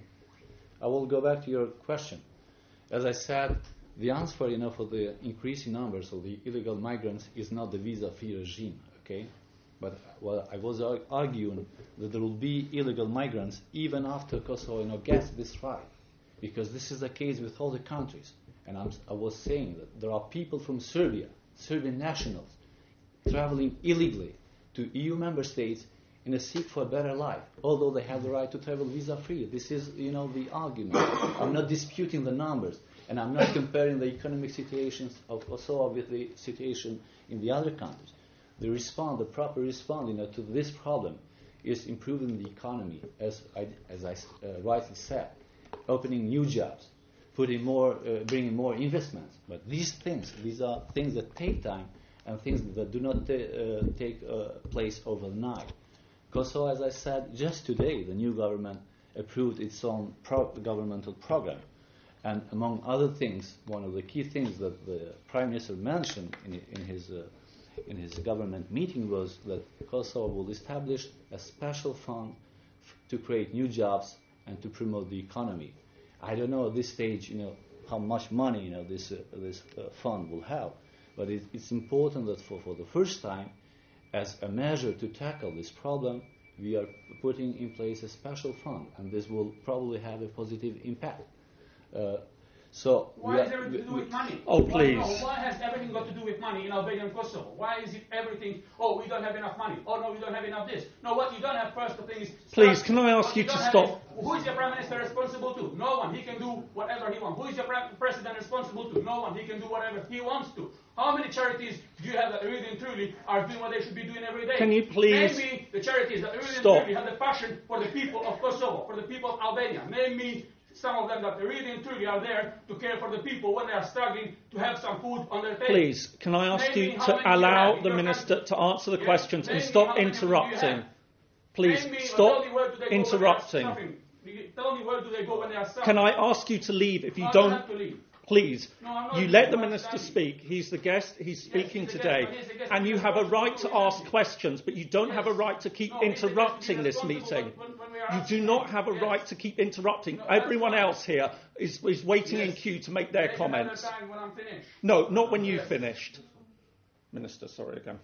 I will go back to your question. As I said, the answer, you know, for the increasing numbers of the illegal migrants is not the visa-free regime. Okay, but well, I was ar- arguing that there will be illegal migrants even after Kosovo, you know, gets this right, because this is the case with all the countries. And I'm, I was saying that there are people from Serbia, Serbian nationals, traveling illegally to E U member states in a seek for a better life, although they have the right to travel visa-free. This is, you know, the argument. I'm not disputing the numbers, and I'm not comparing the economic situations of Kosovo with the situation in the other countries. The response, the proper response, you know, to this problem is improving the economy, as I, as I uh, rightly said, opening new jobs, putting more, uh, bringing more investments. But these things, these are things that take time and things that do not ta- uh, take uh, place overnight. Kosovo, as I said, just today, the new government approved its own pro- governmental program. And among other things, one of the key things that the Prime Minister mentioned in, in his uh, in his government meeting was that Kosovo will establish a special fund f- to create new jobs and to promote the economy. I don't know at this stage, you know, how much money, you know, this uh, this uh, fund will have, but it, it's important that for, for the first time, as a measure to tackle this problem, we are putting in place a special fund, and this will probably have a positive impact. Uh, so why is everything to do with money? Oh, please. Why, no, why has everything got to do with money in Albania and Kosovo? Why is it everything, oh, we don't have enough money. Oh, no, we don't have enough this. No, what you don't have first, the thing is... Please, can I ask what you you to don't have stop? is, who is your Prime Minister responsible to? No one. He can do whatever he wants. Who is your Prime President responsible to? No one. He can do whatever he wants to. How many charities do you have that really and truly are doing what they should be doing every day? Can you please Name me the charities that really stop. and truly have the passion for the people of Kosovo, for the people of Albania. Name me some of them that really and truly are there to care for the people when they are struggling to have some food on their table. Please, can I ask Name you me how to many you allow have in the your Minister country. to answer the Yes. questions Name and me stop how many of them you interrupting? have. Please, Name me, or stop tell me where do they go interrupting. When they are suffering. Tell me where do they go when they are suffering. Can I ask you to leave if you No, I don't? don't have to leave. Please, No, I'm not you leaving. let the I'm Minister standing. speak. He's the guest. He's speaking he's the guest, today. but he's the guest And you because have a he's right to responsible, ask isn't he? questions, but you don't have a Yes. right to keep No, he's the guest, interrupting he's this responsible meeting. when- when we are You asking do not him. have a Yes. right to keep interrupting. No, that's Everyone fine. else here is, is waiting in Yes. queue to make their Take comments. another time when I'm finished. No, not when you've Yes. finished. Minister, sorry again.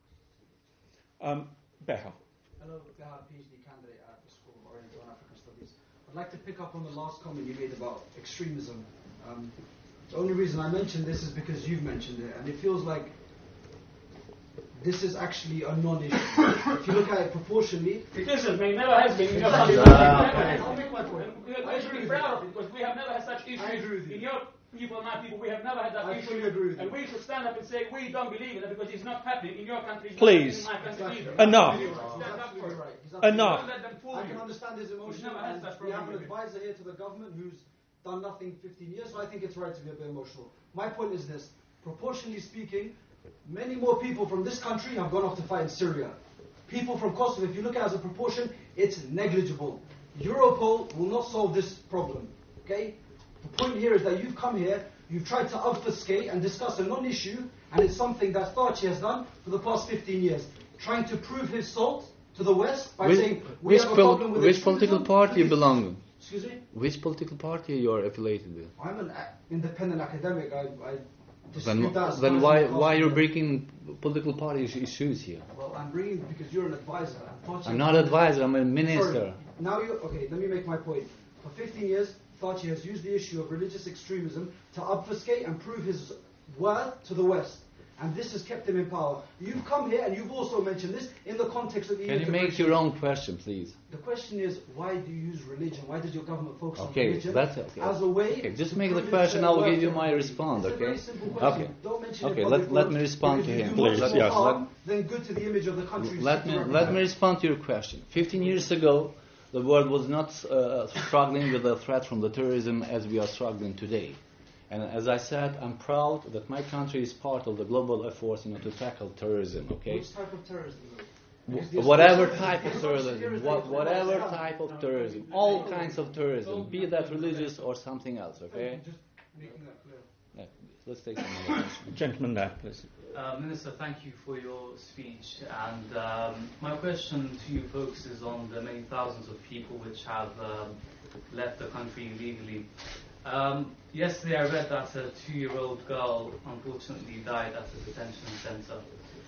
Um, Beha. Hello, Beha, PhD candidate at the School of Oriental and African Studies. I'd like to pick up on the last comment you made about extremism. Um, the only reason I mentioned this is because you've mentioned it, and it feels like this is actually a non-issue. If you look at it proportionally, It isn't, man. It never has been in your country. I'll make my point. We I should agree be with proud you. of it because we have never had such I agree issues with you. in your people, my people. We have never had that I issue. fully agree with and you. we should stand up and say we don't believe in it because it's not happening in your country. It's Please. not happening in my country Exactly. either. Enough. He's Stand up for absolutely it. right. He's absolutely Enough. Don't let them fool I you. can understand his emotion, never had and such we have an problem with it. advisor here to the government who's done nothing fifteen years, so I think it's right to be a bit emotional. My point is this: proportionally speaking, many more people from this country have gone off to fight in Syria. People from Kosovo, if you look at it as a proportion, it's negligible. Europol will not solve this problem. Okay? The point here is that you've come here, you've tried to obfuscate and discuss a non-issue, and it's something that Thaci has done for the past fifteen years, trying to prove his salt to the West by Which, saying we which, have a pol- problem with which extremism. political party you belong to? Excuse me? Which political party you are affiliated with? I'm an a- independent academic. I, I dispute Then, that. as then far why as why you're possible. breaking political party is- issues here? Well, I'm bringing because you're an advisor. And Thaci- I'm not advisor. I'm a Sorry. minister. Now you okay? Let me make my point. For fifteen years, Thaci has used the issue of religious extremism to obfuscate and prove his worth to the West, and this has kept him in power. You've come here and you've also mentioned this in the context of the. Can you make your own question, please? The question is, why do you use religion? Why does your government focus Okay, on religion that's okay. as a way? Okay, just to make the prove question. its I will worth give you to my everybody? response. It's a very Okay. simple question. Okay. Don't mention Okay. it Let public let words, me respond to because you him. do more Please, Let, harm yes. harm than good to the image of the country. you let seek me to let me represent. respond to your question. Fifteen years ago, the world was not uh, struggling with the threat from the terrorism as we are struggling today. And as I said, I'm proud that my country is part of the global efforts, you know, to tackle terrorism. Okay. Which type of terrorism? Wh- Whatever type of terrorism, wha- whatever type of terrorism, all kinds of terrorism, be that religious or something else. Okay. Just making that clear. Yeah, let's take another question. Gentleman there, please. Uh, Minister, thank you for your speech. And um, my question to you focuses on the many thousands of people which have um, left the country illegally. Um, yesterday I read that a two-year-old girl unfortunately died at a detention centre.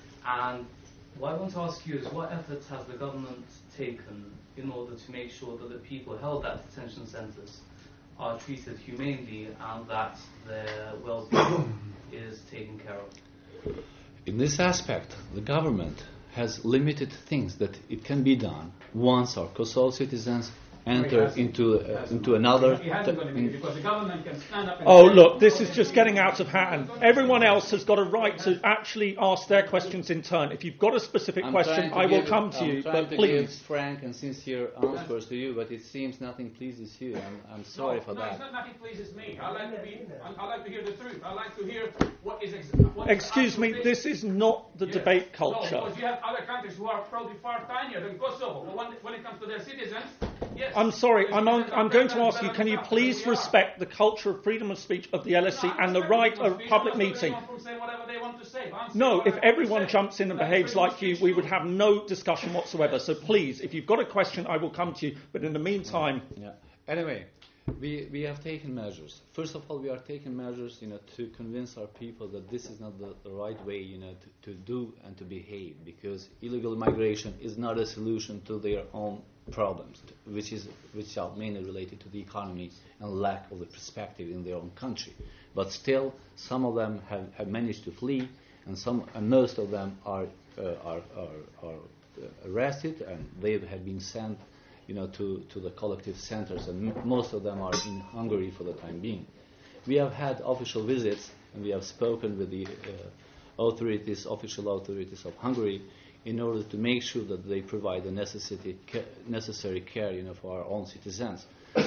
And what I want to ask you is, what efforts has the government taken in order to make sure that the people held at detention centres are treated humanely and that their well-being is taken care of? In this aspect, the government has limited things that it can be done once our Kosovo citizens enter into uh, into another. It hasn't going to be, because the government can stand up and Oh, say, look, this is just getting out of hand. Everyone else has got a right to actually ask their questions in turn. If you've got a specific I'm question, trying to I will give- come to I'm you, trying but to please. give frank and sincere answers to you, but it seems nothing pleases you. I'm, I'm sorry no, for no, that. it's not nothing pleases me. I like to be. I, I like to hear the truth. I like to hear what is. Ex- what Excuse is me, actual this is not the Yes. debate No, culture. because you have other countries who are probably far tinier than Kosovo. But when, when it comes to their citizens, yes. I'm sorry, the I'm, on, citizens are I'm going to better ask you, than can you us, than please we are. respect the culture of freedom of speech of the L S C No, I'm and the respecting right freedom of speech. public I'm not meeting? stopping anyone from saying whatever they want to say, but I'm saying No, what if I want to everyone say. jumps in and That's behaves freedom of like you, speech we too. would have no discussion whatsoever. So please, if you've got a question, I will come to you. But in the meantime, Yeah. Anyway, we we have taken measures. First of all, we are taking measures, you know, to convince our people that this is not the, the right way, you know, to, to do and to behave, because illegal migration is not a solution to their own problems, which is which are mainly related to the economy and lack of the perspective in their own country. But still, some of them have, have managed to flee, and some and most of them are uh, are are, are uh, arrested, and they have been sent, you know, to, to the collective centers, and m- most of them are in Hungary for the time being. We have had official visits, and we have spoken with the uh, authorities, official authorities of Hungary, in order to make sure that they provide the necessity, ca- necessary care, you know, for our own citizens.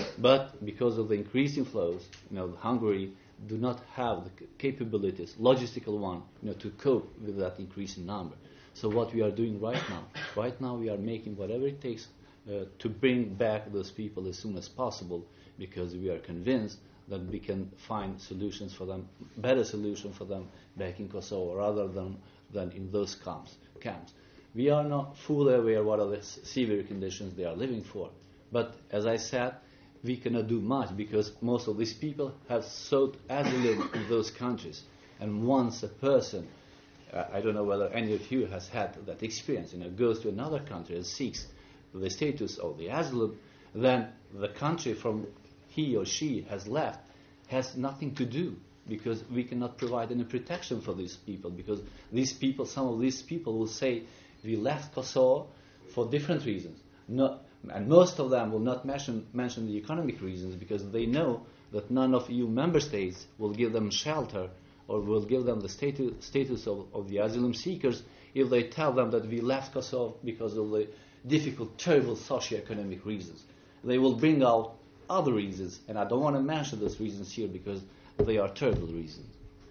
But because of the increasing flows, you know, Hungary do not have the c- capabilities, logistical one, you know, to cope with that increasing number. So what we are doing right now, right now we are making whatever it takes Uh, to bring back those people as soon as possible, because we are convinced that we can find solutions for them, better solutions for them back in Kosovo rather than, than in those camps. camps. We are not fully aware what are the s- severe conditions they are living for. But as I said, we cannot do much because most of these people have sought asylum in those countries. And once a person, uh, I don't know whether any of you has had that experience, you know, goes to another country and seeks the status of the asylum, then the country from he or she has left has nothing to do, because we cannot provide any protection for these people, because these people, some of these people will say, we left Kosovo for different reasons. No, and most of them will not mention, mention the economic reasons, because they know that none of E U member states will give them shelter or will give them the status, status of, of the asylum seekers if they tell them that we left Kosovo because of the difficult, terrible socio-economic reasons. They will bring out other reasons, and I don't want to mention those reasons here because they are terrible reasons.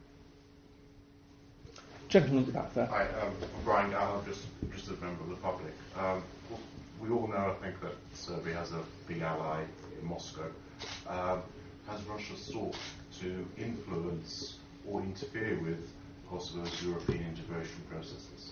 gentleman back there. Hi, um, I'm Brian Gallagher, just, just a member of the public. Um, we all know, I think, that Serbia has a big ally in Moscow. Um, has Russia sought to influence or interfere with Kosovo's European integration processes?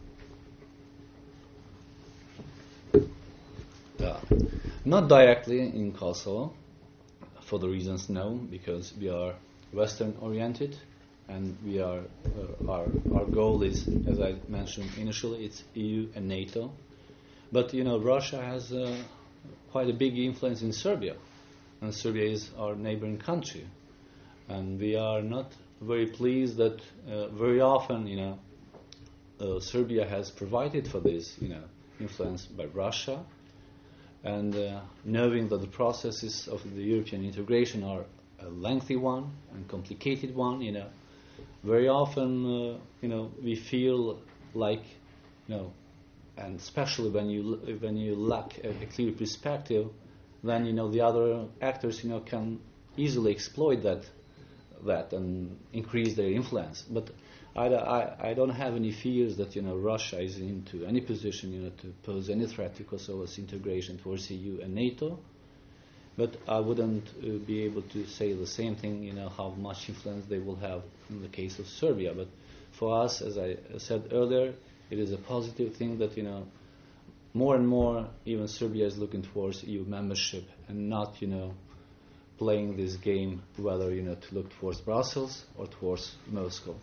Yeah. Not directly in Kosovo, for the reasons known, because we are Western oriented, and we are uh, our our goal is, as I mentioned initially, it's E U and NATO. But you know, Russia has uh, quite a big influence in Serbia, and Serbia is our neighboring country, and we are not very pleased that uh, very often, you know, uh, Serbia has provided for this, you know, influence by Russia. And uh, knowing that the processes of the European integration are a lengthy one and complicated one, you know, very often, uh, you know, we feel like, you know, and especially when you when you lack a, a clear perspective, then you know the other actors, you know, can easily exploit that that and increase their influence. But I, I, I don't have any fears that, you know, Russia is into any position, you know, to pose any threat to Kosovo's integration towards E U and NATO. But I wouldn't uh, be able to say the same thing, you know, how much influence they will have in the case of Serbia. But for us, as I said earlier, it is a positive thing that, you know, more and more even Serbia is looking towards E U membership and not, you know, playing this game whether, you know, to look towards Brussels or towards Moscow.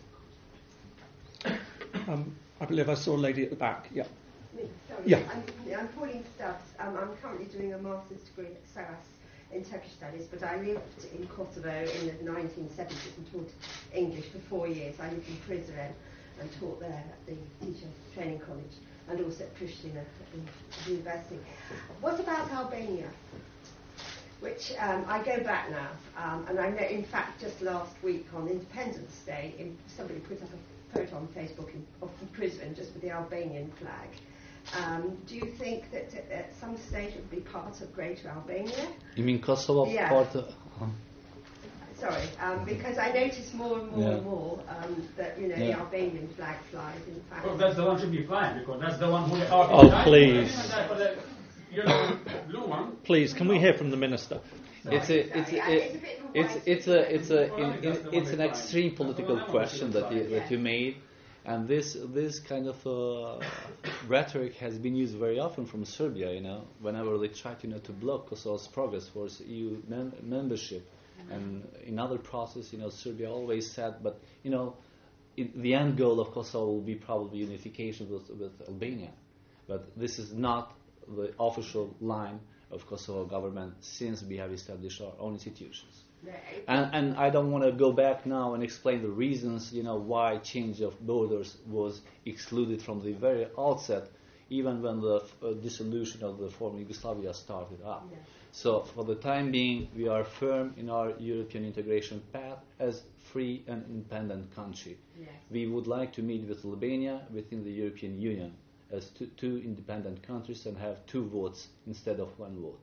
Um, I believe I saw a lady at the back. Yeah. Me, sorry. Yeah. I'm, I'm Pauline Stubbs. Um, I'm currently doing a master's degree at SARAS in Turkish studies, but I lived in Kosovo in the nineteen seventies and taught English for four years. I lived in Prizren and taught there at the teacher training college and also at Pristina University. What about Albania? Which um, I go back now, um, and I know, in fact, just last week on Independence Day, in, somebody put up a photo on Facebook in, of Prizren just with the Albanian flag. Um, do you think that at, at some stage it would be part of Greater Albania? You mean Kosovo? Yeah. Part of, uh, Sorry, um, because I notice more and more Yeah. and more um, that, you know, Yeah. the Albanian flag flies, in fact. Well, that's the one should be flying, because that's the one who they are. Oh, please. For the yellow, blue one. Please, can we hear from the Minister? It's a, it's a, it, it's it's a, it's a, in, in, it's an extreme political question that you, that you made, and this this kind of uh, rhetoric has been used very often from Serbia. You know, whenever they try to, you know, to block Kosovo's progress towards E U mem- membership, and in other process, you know, Serbia always said, but you know, in, the end goal of Kosovo will be probably unification with, with Albania, but this is not the official line of Kosovo government since we have established our own institutions. And, and I don't want to go back now and explain the reasons, you know, why change of borders was excluded from the very outset, even when the uh, dissolution of the former Yugoslavia started up. Yes. So for the time being, we are firm in our European integration path as free and independent country. Yes. We would like to meet with Albania within the European Union as two, two independent countries and have two votes instead of one vote.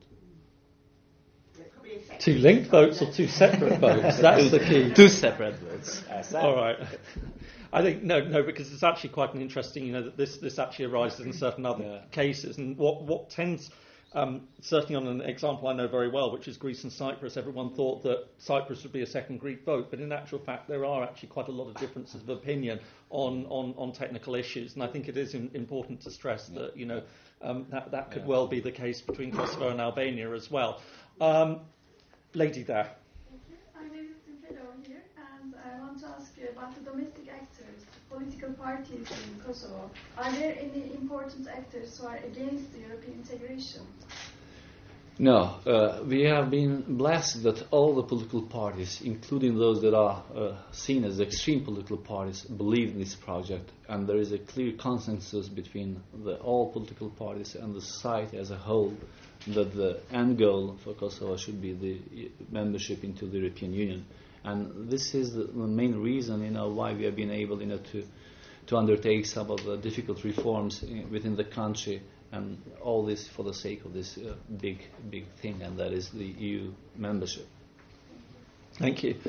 Two linked votes or two separate votes? That's the key. Two separate votes. All right. I think no, no, because it's actually quite an interesting. You know, that this this actually arises in certain other Yeah. cases, and what what tends. Um, certainly on an example I know very well, which is Greece and Cyprus, everyone thought that Cyprus would be a second Greek vote, but in actual fact there are actually quite a lot of differences of opinion on, on, on technical issues, and I think it is in, important to stress yeah. that, you know, um, that, that could yeah. well be the case between Kosovo and Albania as well. Um, lady there. Thank you. I'm a visiting fellow here, and I want to ask you about the domestic actors, political parties in Kosovo. Are there any important actors who are against the European integration? No. Uh, we have been blessed that all the political parties, including those that are uh, seen as extreme political parties, believe in this project, and there is a clear consensus between the, all political parties and the society as a whole that the end goal for Kosovo should be the membership into the European Union. And this is the, the main reason, you know, why we have been able, you know, to to undertake some of the difficult reforms in, within the country, and all this for the sake of this uh, big, big thing, and that is the E U membership. Thank you.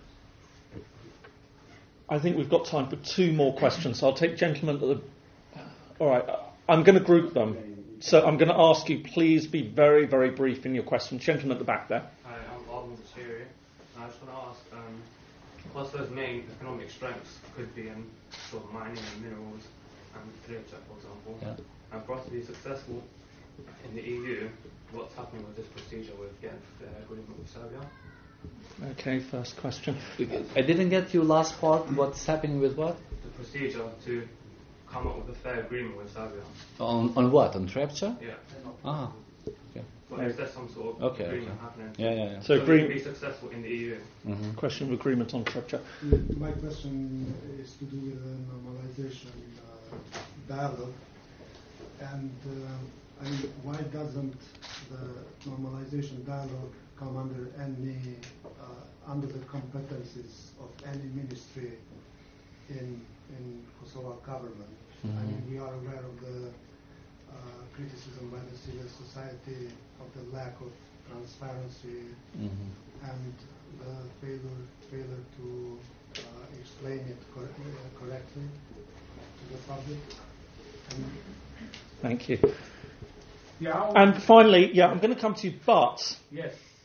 I think we've got time for two more questions. So I'll take gentlemen at the. All right, I'm going to group them. So I'm going to ask you, please be very, very brief in your questions. Gentlemen at the back there. Hi, I'm Alvin Zashiri. I just want to ask, um, Kosovo's main economic strengths could be in sort of mining and minerals and literature, for example. Yeah. And for us to be successful in the E U, what's happening with this procedure with getting the agreement with Serbia? Okay, first question. I didn't get your last part. What's happening with what? The procedure to come up with a fair agreement with Serbia. On on what? On Trepča? Yeah. Ah. Well, is there some sort of okay, agreement okay. happening? Yeah, yeah, yeah. So, so agree- to be successful in the E U. Mm-hmm. Question of agreement on Trepča. My question is to do with the normalization uh, dialogue, and uh, I mean, why doesn't the normalization dialogue come under any uh, under the competencies of any ministry in in Kosovo government? Mm-hmm. I mean, we are aware of the uh, criticism by the civil society of the lack of transparency mm-hmm. and the failure failure to uh, explain it cor- uh, correctly to the public. And Thank you. Yeah, And finally, yeah, I'm going to come to you, but yes.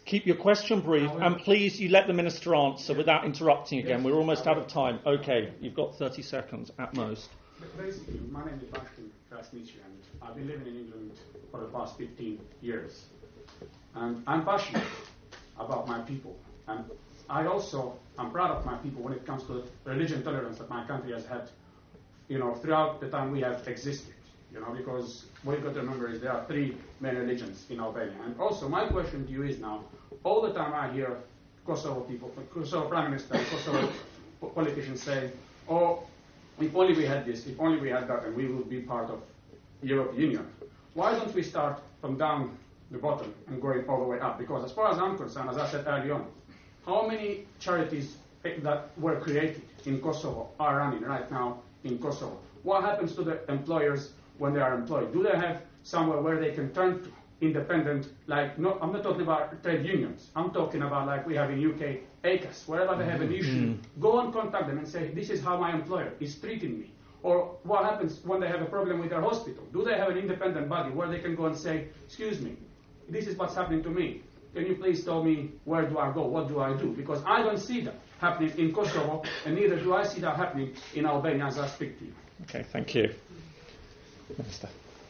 Keep your question brief, and please, you let the Minister answer without interrupting again. We're almost out of time. Okay, you've got thirty seconds at most. Basically, my name is Bashkin Krasnichi, and I've been living in England for the past fifteen years. And I'm passionate about my people. And I also am proud of my people when it comes to religion tolerance that my country has had, you know, throughout the time we have existed. You know, because what you've got to remember is there are three main religions in Albania. And also, my question to you is now, all the time I hear Kosovo people, Kosovo Prime Minister, Kosovo politicians say, oh, if only we had this, if only we had that, and we would be part of the European Union. Why don't we start from down the bottom and going all the way up? Because as far as I'm concerned, as I said early on, how many charities that were created in Kosovo are running right now in Kosovo? What happens to the employers when they are employed? Do they have somewhere where they can turn to independent, like, no, I'm not talking about trade unions. I'm talking about like we have in U K, A C A S, wherever they have an issue, go and contact them and say, this is how my employer is treating me. Or what happens when they have a problem with their hospital? Do they have an independent body where they can go and say, excuse me, this is what's happening to me. Can you please tell me where do I go? What do I do? Because I don't see that happening in Kosovo, and neither do I see that happening in Albania as I speak to you. Okay, thank you. Minister.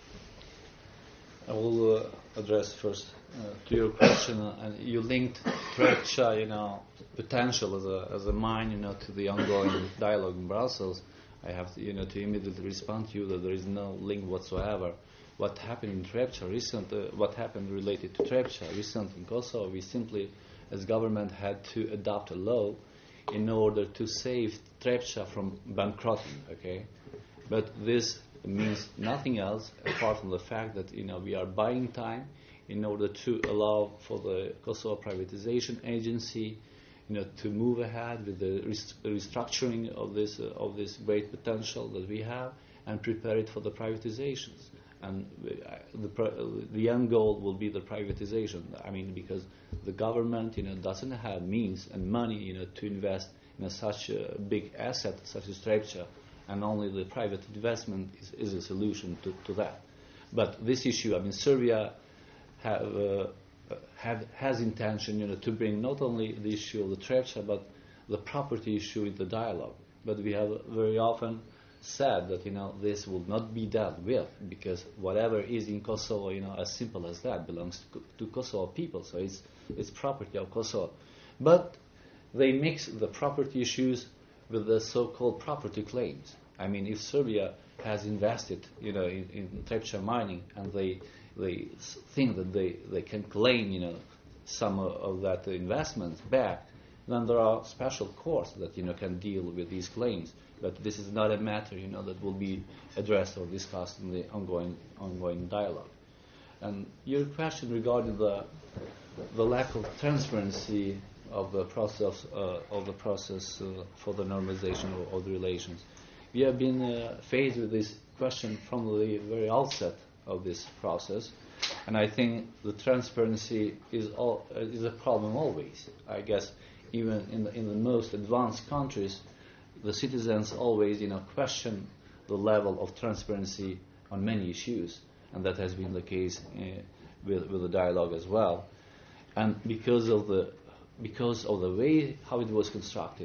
I will uh, address first uh, to your question, uh, and you linked Trepča, you know, potential as a as a mine, you know, to the ongoing dialogue in Brussels. I have to, you know, to immediately respond to you that there is no link whatsoever. What happened in Trepča recent, uh, what happened related to Trepča recently in Kosovo, we simply, as government, had to adopt a law in order to save Trepča from bankrupting. Okay, but this means nothing else apart from the fact that, you know, we are buying time in order to allow for the Kosovo Privatization Agency, you know, to move ahead with the rest- restructuring of this uh, of this great potential that we have and prepare it for the privatizations. And uh, the pr- the end goal will be the privatization. I mean, because the government, you know, doesn't have means and money, you know, to invest in a, such a big asset such as Trepča. And only the private investment is, is a solution to, to that. But this issue, I mean, Serbia have, uh, have, has intention, you know, to bring not only the issue of the Trepča, but the property issue in the dialogue. But we have very often said that, you know, this will not be dealt with because whatever is in Kosovo, you know, as simple as that, belongs to, to Kosovo people. So it's it's property of Kosovo. But they mix the property issues with the so-called property claims. I mean, if Serbia has invested, you know, in, in Trepča mining, and they they think that they, they can claim, you know, some of, of that investment back, then there are special courts that, you know, can deal with these claims. But this is not a matter, you know, that will be addressed or discussed in the ongoing ongoing dialogue. And your question regarding the the lack of transparency of the process uh, of the process uh, for the normalization of, of the relations. We have been uh, faced with this question from the very outset of this process, and I think the transparency is all, uh, is a problem always. I guess even in the, in the most advanced countries, the citizens always, you know, question the level of transparency on many issues, and that has been the case uh, with with the dialogue as well. And because of the because of the way how it was constructed,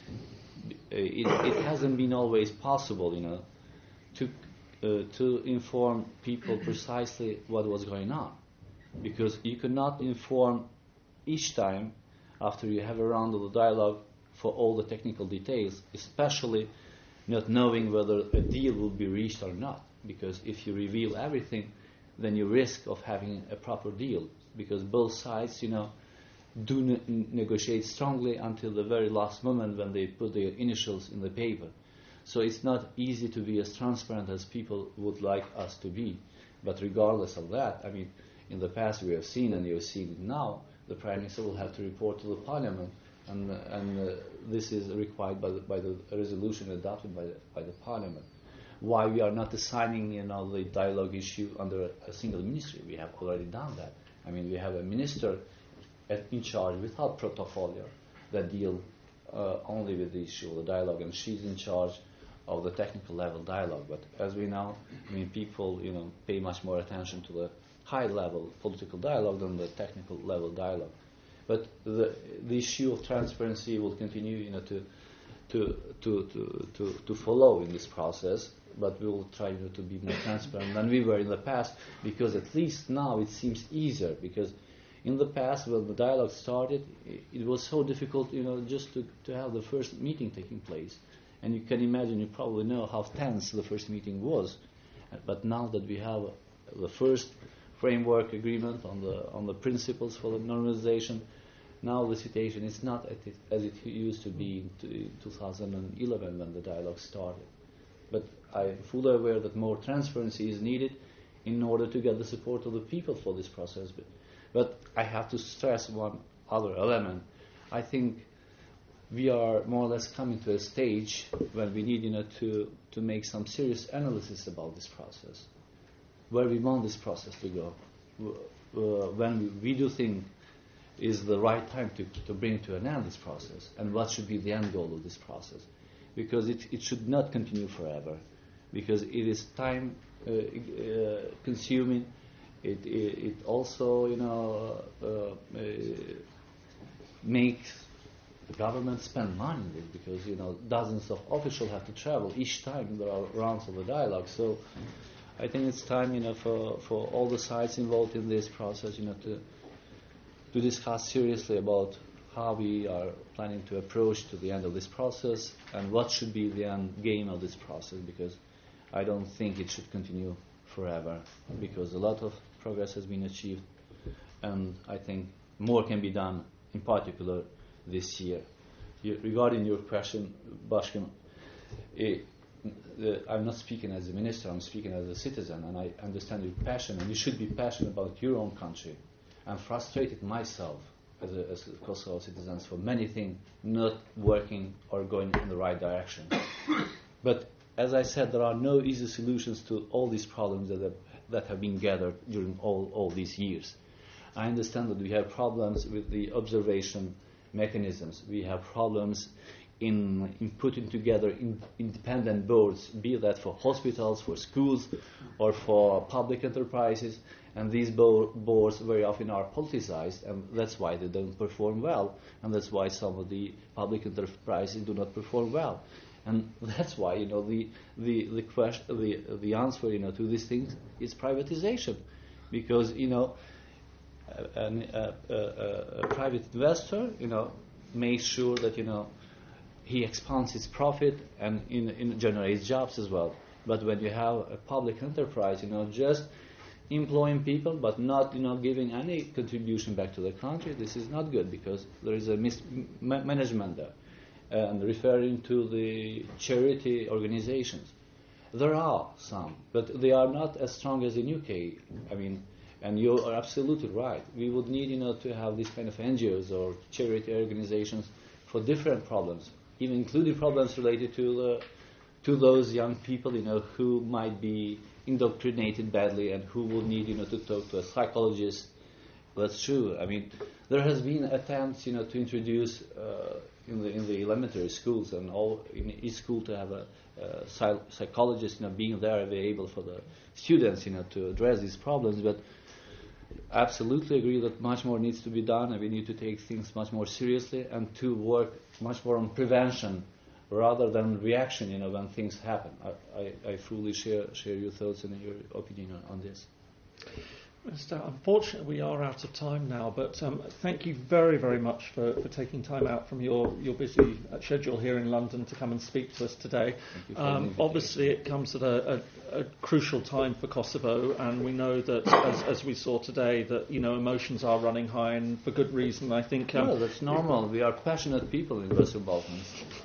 it, it hasn't been always possible, you know, to uh, to inform people precisely what was going on, because you cannot inform each time after you have a round of the dialogue for all the technical details, especially not knowing whether a deal will be reached or not. Because if you reveal everything, then you risk of having a proper deal, because both sides, you know, do ne- negotiate strongly until the very last moment when they put their initials in the paper. So it's not easy to be as transparent as people would like us to be. But regardless of that, I mean, in the past we have seen, and you've seen it now, the Prime Minister will have to report to the Parliament, and, uh, and uh, this is required by the, by the resolution adopted by the, by the Parliament. Why we are not assigning, you know, the dialogue issue under a, a single ministry? We have already done that. I mean, we have a minister at, in charge without portfolio that deal uh, only with the issue of the dialogue, and she's in charge of the technical level dialogue. But as we know, I mean, people, you know, pay much more attention to the high level political dialogue than the technical level dialogue. But the the issue of transparency will continue, you know, to to to to to, to follow in this process. But we will try you know, to be more transparent than we were in the past, because at least now it seems easier. Because in the past, when the dialogue started, it, it was so difficult, you know, just to, to have the first meeting taking place. And you can imagine, you probably know how tense the first meeting was. But now that we have the first framework agreement on the on the principles for the normalization, now the situation is not at it, as it used to be in two thousand eleven when the dialogue started. But I'm fully aware that more transparency is needed in order to get the support of the people for this process. But, but I have to stress one other element. I think we are more or less coming to a stage when we need, you know, to, to make some serious analysis about this process, where we want this process to go, uh, when we, we do think is the right time to, to bring to an end this process, and what should be the end goal of this process. Because it, it should not continue forever, because it is time uh, uh, consuming. It, it it also you know uh, uh, makes the government spend money on it, because you know dozens of officials have to travel each time there are rounds of the dialogue. So I think it's time you know for, for all the sides involved in this process you know to to discuss seriously about how we are planning to approach to the end of this process, and what should be the end game of this process, because I don't think it should continue forever, because a lot of progress has been achieved, and I think more can be done, in particular this year. You, regarding your question, Bashkim, it, the, I'm not speaking as a minister, I'm speaking as a citizen, and I understand your passion, and you should be passionate about your own country. I'm frustrated myself as a, as a Kosovo citizens for many things not working or going in the right direction. But as I said, there are no easy solutions to all these problems that have, that have been gathered during all, all these years. I understand that we have problems with the observation mechanisms. We have problems in, in putting together in, independent boards, be that for hospitals, for schools, or for public enterprises. And these bo- boards very often are politicized, and that's why they don't perform well, and that's why some of the public enterprises do not perform well. And that's why, you know, the the the question, the the answer, you know, to these things is privatization, because you know, a, a, a, a private investor, you know, makes sure that you know he expands his profit and in, in generates jobs as well. But when you have a public enterprise, you know, just employing people but not, you know, giving any contribution back to the country, this is not good, because there is a mismanagement there. And referring to the charity organizations, there are some, but they are not as strong as in U K. I mean, and you are absolutely right. We would need, you know, to have these kind of N G Os or charity organizations for different problems, even including problems related to the, to those young people, you know, who might be indoctrinated badly and who will need, you know, to talk to a psychologist. That's true. I mean, there has been attempts, you know, to introduce uh, in the in the elementary schools and all in each school to have a, a psych- psychologist, you know, being there available for the students, you know, to address these problems. But I absolutely agree that much more needs to be done, and we need to take things much more seriously and to work much more on prevention rather than reaction, you know, when things happen. I, I, I fully share share your thoughts and your opinion on, on this. Mister Unfortunately, we are out of time now, but um, thank you very, very much for, for taking time out from your, your busy schedule here in London to come and speak to us today. Um, obviously, it comes at a, a, a crucial time for Kosovo, and we know that, as, as we saw today, that, you know, emotions are running high, and for good reason. I think. Um, well, that's normal. We are passionate people in Western Balkans.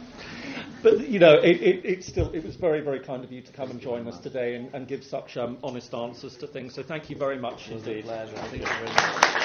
But, you know, it, it, it still it was very, very kind of you to come and join us today and, and give such um, honest answers to things. So thank you very much indeed. It was a pleasure. Thank you very much.